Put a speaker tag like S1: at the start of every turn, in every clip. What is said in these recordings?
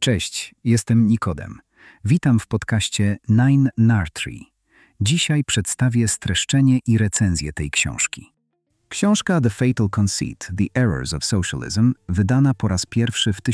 S1: Cześć, jestem Nikodem. Witam w podcaście Nine Nartree. Dzisiaj przedstawię streszczenie i recenzję tej książki. Książka The Fatal Conceit – The Errors of Socialism, wydana po raz pierwszy w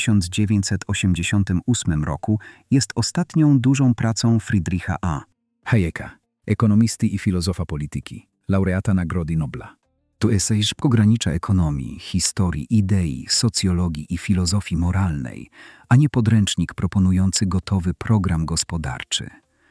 S1: 1988 roku, jest ostatnią dużą pracą Friedricha A. Hayeka, ekonomisty i filozofa polityki, laureata Nagrody Nobla. To esej pogranicza ekonomii, historii, idei, socjologii i filozofii moralnej, a nie podręcznik proponujący gotowy program gospodarczy.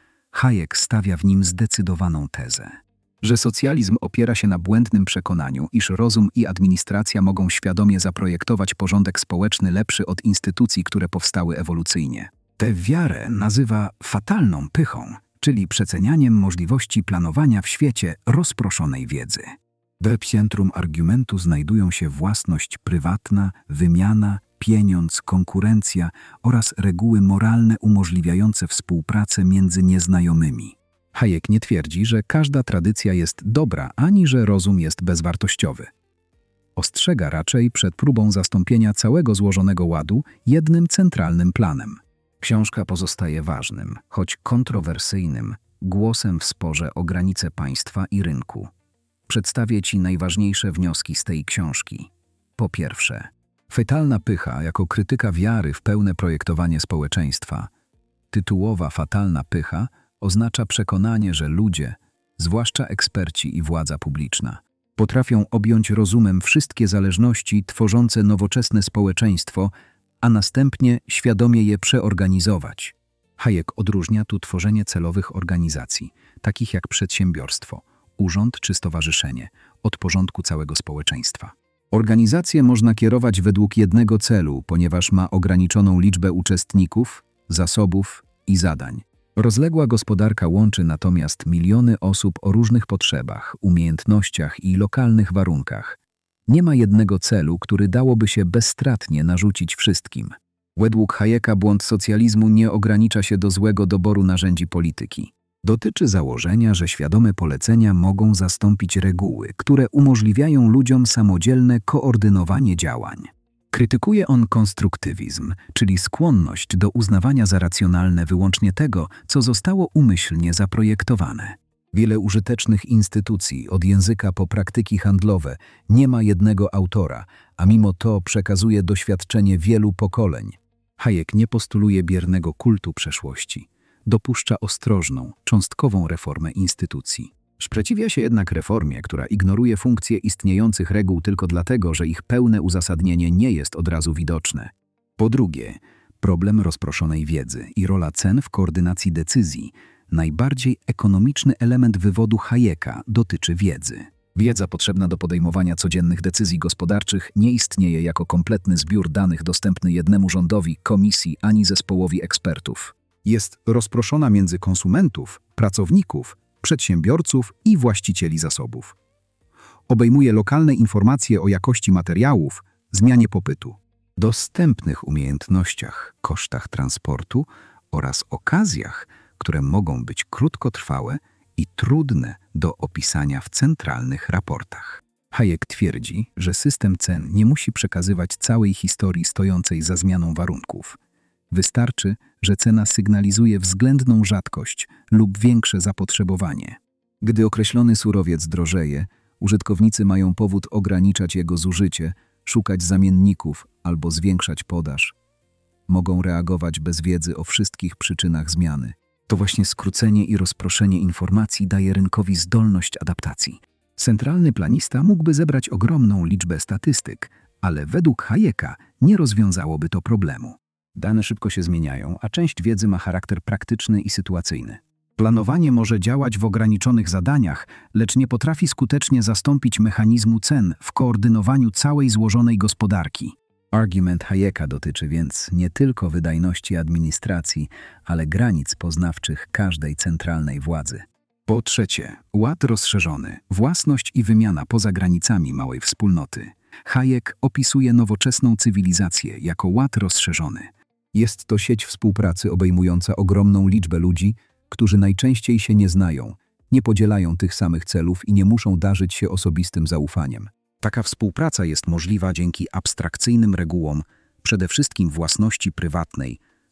S1: Hayek stawia w nim zdecydowaną tezę, że socjalizm opiera się na błędnym przekonaniu, iż rozum i administracja mogą świadomie zaprojektować porządek społeczny lepszy od instytucji, które powstały ewolucyjnie. Tę wiarę nazywa fatalną pychą, czyli przecenianiem możliwości planowania w świecie rozproszonej wiedzy. W centrum argumentu znajdują się własność prywatna, wymiana, pieniądz, konkurencja oraz reguły moralne umożliwiające współpracę między nieznajomymi. Hayek nie twierdzi, że każda tradycja jest dobra, ani że rozum jest bezwartościowy. Ostrzega raczej przed próbą zastąpienia całego złożonego ładu jednym centralnym planem. Książka pozostaje ważnym, choć kontrowersyjnym, głosem w sporze o granice państwa i rynku. Przedstawię Ci najważniejsze wnioski z tej książki. Po pierwsze, fatalna pycha jako krytyka wiary w pełne projektowanie społeczeństwa. Tytułowa fatalna pycha oznacza przekonanie, że ludzie, zwłaszcza eksperci i władza publiczna, potrafią objąć rozumem wszystkie zależności tworzące nowoczesne społeczeństwo, a następnie świadomie je przeorganizować. Hayek odróżnia tu tworzenie celowych organizacji, takich jak przedsiębiorstwo, urząd czy stowarzyszenie, od porządku całego społeczeństwa. Organizację można kierować według jednego celu, ponieważ ma ograniczoną liczbę uczestników, zasobów i zadań. Rozległa gospodarka łączy natomiast miliony osób o różnych potrzebach, umiejętnościach i lokalnych warunkach. Nie ma jednego celu, który dałoby się bezstratnie narzucić wszystkim. Według Hayeka błąd socjalizmu nie ogranicza się do złego doboru narzędzi polityki. Dotyczy założenia, że świadome polecenia mogą zastąpić reguły, które umożliwiają ludziom samodzielne koordynowanie działań. Krytykuje on konstruktywizm, czyli skłonność do uznawania za racjonalne wyłącznie tego, co zostało umyślnie zaprojektowane. Wiele użytecznych instytucji, od języka po praktyki handlowe, nie ma jednego autora, a mimo to przekazuje doświadczenie wielu pokoleń. Hayek nie postuluje biernego kultu przeszłości. Dopuszcza ostrożną, cząstkową reformę instytucji. Sprzeciwia się jednak reformie, która ignoruje funkcje istniejących reguł tylko dlatego, że ich pełne uzasadnienie nie jest od razu widoczne. Po drugie, problem rozproszonej wiedzy i rola cen w koordynacji decyzji. Najbardziej ekonomiczny element wywodu Hayeka dotyczy wiedzy. Wiedza potrzebna do podejmowania codziennych decyzji gospodarczych nie istnieje jako kompletny zbiór danych dostępny jednemu rządowi, komisji ani zespołowi ekspertów. Jest rozproszona między konsumentów, pracowników, przedsiębiorców i właścicieli zasobów. Obejmuje lokalne informacje o jakości materiałów, zmianie popytu, dostępnych umiejętnościach, kosztach transportu oraz okazjach, które mogą być krótkotrwałe i trudne do opisania w centralnych raportach. Hayek twierdzi, że system cen nie musi przekazywać całej historii stojącej za zmianą warunków. Wystarczy, że cena sygnalizuje względną rzadkość lub większe zapotrzebowanie. Gdy określony surowiec drożeje, użytkownicy mają powód ograniczać jego zużycie, szukać zamienników albo zwiększać podaż. Mogą reagować bez wiedzy o wszystkich przyczynach zmiany. To właśnie skrócenie i rozproszenie informacji daje rynkowi zdolność adaptacji. Centralny planista mógłby zebrać ogromną liczbę statystyk, ale według Hayeka nie rozwiązałoby to problemu. Dane szybko się zmieniają, a część wiedzy ma charakter praktyczny i sytuacyjny. Planowanie może działać w ograniczonych zadaniach, lecz nie potrafi skutecznie zastąpić mechanizmu cen w koordynowaniu całej złożonej gospodarki. Argument Hayeka dotyczy więc nie tylko wydajności administracji, ale granic poznawczych każdej centralnej władzy. Po trzecie, ład rozszerzony, własność i wymiana poza granicami małej wspólnoty. Hayek opisuje nowoczesną cywilizację jako ład rozszerzony. Jest to sieć współpracy obejmująca ogromną liczbę ludzi, którzy najczęściej się nie znają, nie podzielają tych samych celów i nie muszą darzyć się osobistym zaufaniem. Taka współpraca jest możliwa dzięki abstrakcyjnym regułom, przede wszystkim własności prywatnej,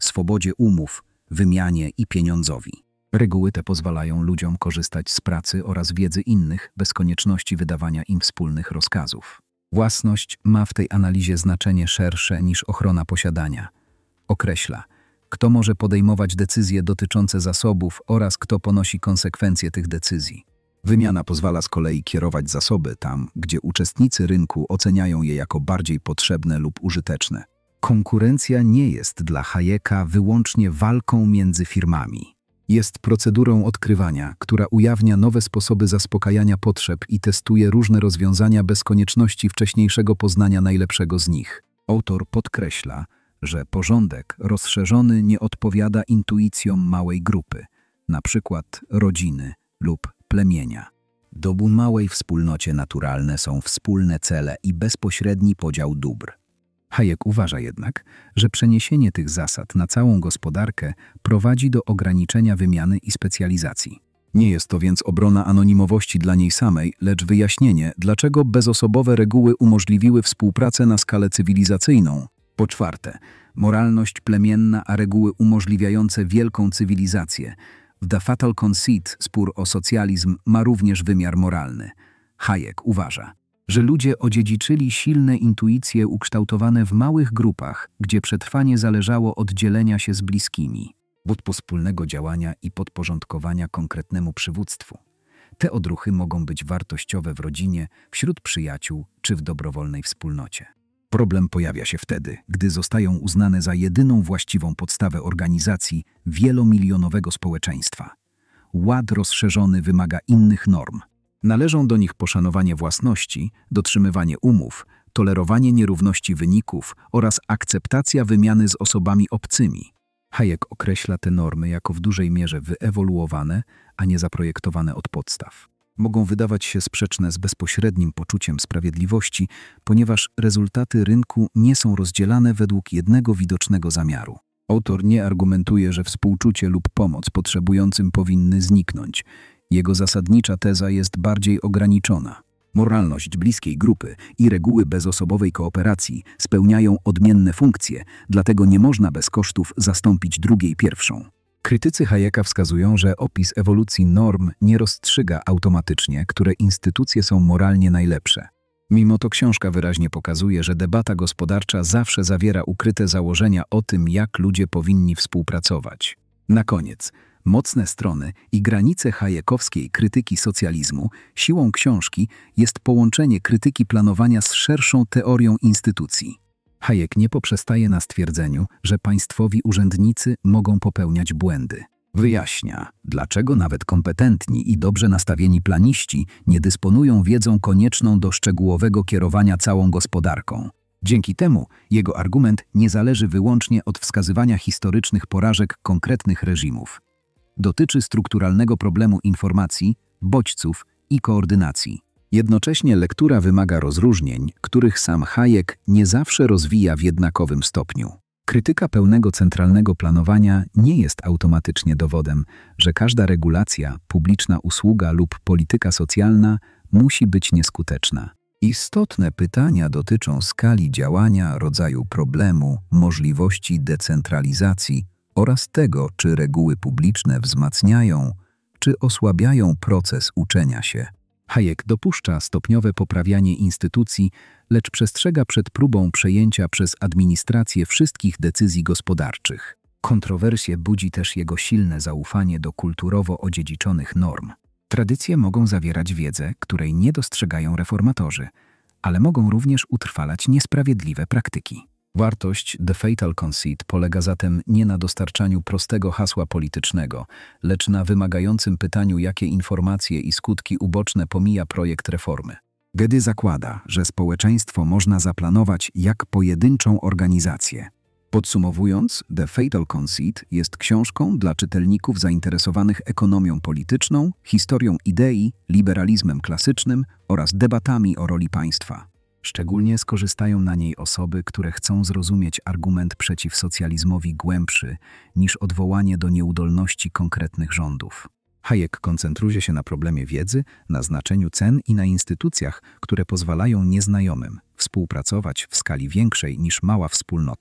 S1: swobodzie umów, wymianie i pieniądzowi. Reguły te pozwalają ludziom korzystać z pracy oraz wiedzy innych bez konieczności wydawania im wspólnych rozkazów. Własność ma w tej analizie znaczenie szersze niż ochrona posiadania. Określa, kto może podejmować decyzje dotyczące zasobów oraz kto ponosi konsekwencje tych decyzji. Wymiana pozwala z kolei kierować zasoby tam, gdzie uczestnicy rynku oceniają je jako bardziej potrzebne lub użyteczne. Konkurencja nie jest dla Hayeka wyłącznie walką między firmami. Jest procedurą odkrywania, która ujawnia nowe sposoby zaspokajania potrzeb i testuje różne rozwiązania bez konieczności wcześniejszego poznania najlepszego z nich. Autor podkreśla, że porządek rozszerzony nie odpowiada intuicjom małej grupy, np. rodziny lub plemienia. W obu małej wspólnocie naturalne są wspólne cele i bezpośredni podział dóbr. Hayek uważa jednak, że przeniesienie tych zasad na całą gospodarkę prowadzi do ograniczenia wymiany i specjalizacji. Nie jest to więc obrona anonimowości dla niej samej, lecz wyjaśnienie, dlaczego bezosobowe reguły umożliwiły współpracę na skalę cywilizacyjną. Po czwarte, moralność plemienna, a reguły umożliwiające wielką cywilizację. W The Fatal Conceit spór o socjalizm ma również wymiar moralny. Hayek uważa, że ludzie odziedziczyli silne intuicje ukształtowane w małych grupach, gdzie przetrwanie zależało od dzielenia się z bliskimi, od wspólnego działania i podporządkowania konkretnemu przywództwu. Te odruchy mogą być wartościowe w rodzinie, wśród przyjaciół czy w dobrowolnej wspólnocie. Problem pojawia się wtedy, gdy zostają uznane za jedyną właściwą podstawę organizacji wielomilionowego społeczeństwa. Ład rozszerzony wymaga innych norm. Należą do nich poszanowanie własności, dotrzymywanie umów, tolerowanie nierówności wyników oraz akceptacja wymiany z osobami obcymi. Hayek określa te normy jako w dużej mierze wyewoluowane, a nie zaprojektowane od podstaw. Mogą wydawać się sprzeczne z bezpośrednim poczuciem sprawiedliwości, ponieważ rezultaty rynku nie są rozdzielane według jednego widocznego zamiaru. Autor nie argumentuje, że współczucie lub pomoc potrzebującym powinny zniknąć. Jego zasadnicza teza jest bardziej ograniczona. Moralność bliskiej grupy i reguły bezosobowej kooperacji spełniają odmienne funkcje, dlatego nie można bez kosztów zastąpić drugiej pierwszą. Krytycy Hayeka wskazują, że opis ewolucji norm nie rozstrzyga automatycznie, które instytucje są moralnie najlepsze. Mimo to książka wyraźnie pokazuje, że debata gospodarcza zawsze zawiera ukryte założenia o tym, jak ludzie powinni współpracować. Na koniec, mocne strony i granice hayekowskiej krytyki socjalizmu, siłą książki jest połączenie krytyki planowania z szerszą teorią instytucji. Hayek nie poprzestaje na stwierdzeniu, że państwowi urzędnicy mogą popełniać błędy. Wyjaśnia, dlaczego nawet kompetentni i dobrze nastawieni planiści nie dysponują wiedzą konieczną do szczegółowego kierowania całą gospodarką. Dzięki temu jego argument nie zależy wyłącznie od wskazywania historycznych porażek konkretnych reżimów. Dotyczy strukturalnego problemu informacji, bodźców i koordynacji. Jednocześnie lektura wymaga rozróżnień, których sam Hayek nie zawsze rozwija w jednakowym stopniu. Krytyka pełnego centralnego planowania nie jest automatycznie dowodem, że każda regulacja, publiczna usługa lub polityka socjalna musi być nieskuteczna. Istotne pytania dotyczą skali działania, rodzaju problemu, możliwości decentralizacji oraz tego, czy reguły publiczne wzmacniają, czy osłabiają proces uczenia się. Hayek dopuszcza stopniowe poprawianie instytucji, lecz przestrzega przed próbą przejęcia przez administrację wszystkich decyzji gospodarczych. Kontrowersje budzi też jego silne zaufanie do kulturowo odziedziczonych norm. Tradycje mogą zawierać wiedzę, której nie dostrzegają reformatorzy, ale mogą również utrwalać niesprawiedliwe praktyki. Wartość The Fatal Conceit polega zatem nie na dostarczaniu prostego hasła politycznego, lecz na wymagającym pytaniu, jakie informacje i skutki uboczne pomija projekt reformy. Gedy zakłada, że społeczeństwo można zaplanować jak pojedynczą organizację. Podsumowując, The Fatal Conceit jest książką dla czytelników zainteresowanych ekonomią polityczną, historią idei, liberalizmem klasycznym oraz debatami o roli państwa. Szczególnie skorzystają na niej osoby, które chcą zrozumieć argument przeciw socjalizmowi głębszy niż odwołanie do nieudolności konkretnych rządów. Hayek koncentruje się na problemie wiedzy, na znaczeniu cen i na instytucjach, które pozwalają nieznajomym współpracować w skali większej niż mała wspólnota.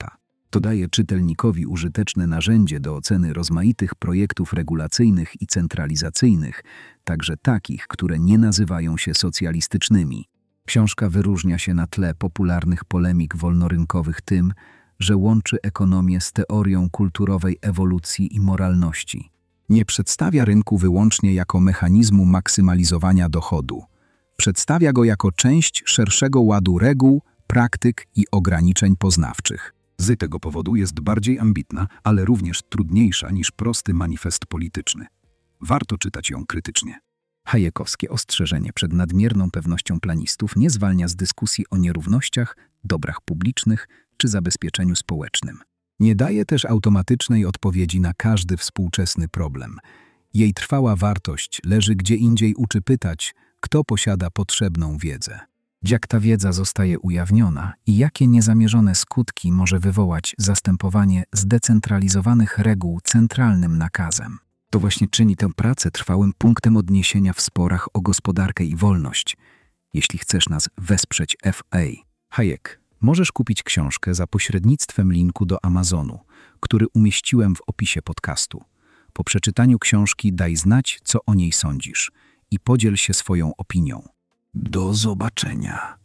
S1: To daje czytelnikowi użyteczne narzędzie do oceny rozmaitych projektów regulacyjnych i centralizacyjnych, także takich, które nie nazywają się socjalistycznymi. Książka wyróżnia się na tle popularnych polemik wolnorynkowych tym, że łączy ekonomię z teorią kulturowej ewolucji i moralności. Nie przedstawia rynku wyłącznie jako mechanizmu maksymalizowania dochodu. Przedstawia go jako część szerszego ładu reguł, praktyk i ograniczeń poznawczych. Z tego powodu jest bardziej ambitna, ale również trudniejsza niż prosty manifest polityczny. Warto czytać ją krytycznie. Hayekowskie ostrzeżenie przed nadmierną pewnością planistów nie zwalnia z dyskusji o nierównościach, dobrach publicznych czy zabezpieczeniu społecznym. Nie daje też automatycznej odpowiedzi na każdy współczesny problem. Jej trwała wartość leży gdzie indziej, uczy pytać, kto posiada potrzebną wiedzę. Jak ta wiedza zostaje ujawniona i jakie niezamierzone skutki może wywołać zastępowanie zdecentralizowanych reguł centralnym nakazem. To właśnie czyni tę pracę trwałym punktem odniesienia w sporach o gospodarkę i wolność. Jeśli chcesz nas wesprzeć FA Hayek, możesz kupić książkę za pośrednictwem linku do Amazonu, który umieściłem w opisie podcastu. Po przeczytaniu książki daj znać, co o niej sądzisz i podziel się swoją opinią. Do zobaczenia.